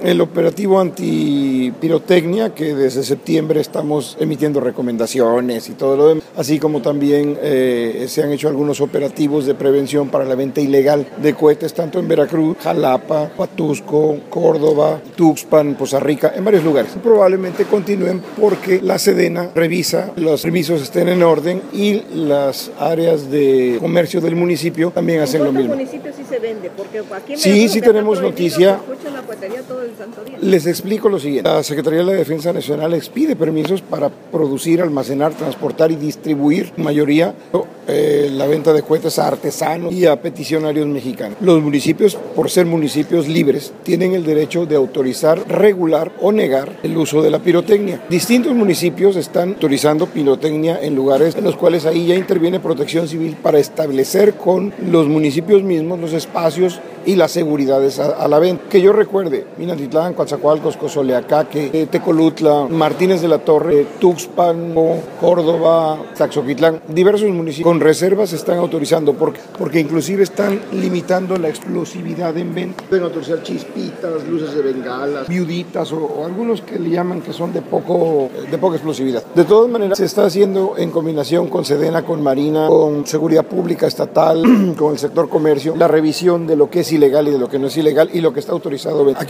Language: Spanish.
el operativo antipirotecnia, que desde septiembre estamos emitiendo recomendaciones y todo lo demás, así como también se han hecho algunos operativos de prevención para la venta ilegal de cohetes, tanto en Veracruz, Jalapa, Huatusco, Córdoba, Tuxpan, Poza Rica, en varios lugares. Probablemente continúen porque la Sedena revisa, los permisos estén en orden y las áreas de comercio del municipio también hacen lo mismo. ¿En cuántos municipios sí se vende? Porque aquí en Sí tenemos noticia. La cuetería todo el santo día. Les explico lo siguiente. La Secretaría de la Defensa Nacional expide permisos para producir, almacenar, transportar y distribuir, en mayoría, la venta de cohetes a artesanos y a peticionarios mexicanos. Los municipios, por ser municipios libres, tienen el derecho de autorizar, regular o negar el uso de la pirotecnia. Distintos municipios están autorizando pirotecnia en lugares en los cuales ahí ya interviene Protección Civil para establecer con los municipios mismos los espacios y las seguridades a la venta. Que yo recuerde, Minatitlán, Coatzacoalcos, Cozoleacaque, Tecolutla, Martínez de la Torre, Tuxpan, Córdoba, Tlaxoquitlán, diversos municipios con reservas están autorizando porque inclusive están limitando la explosividad en venta. Pueden autorizar chispitas, luces de bengalas, viuditas o algunos que le llaman que son de poca explosividad. De todas maneras, se está haciendo en combinación con Sedena, con Marina, con Seguridad Pública Estatal, con el sector comercio, la revisión de lo que es ilegal y de lo que no es ilegal y lo que está autorizado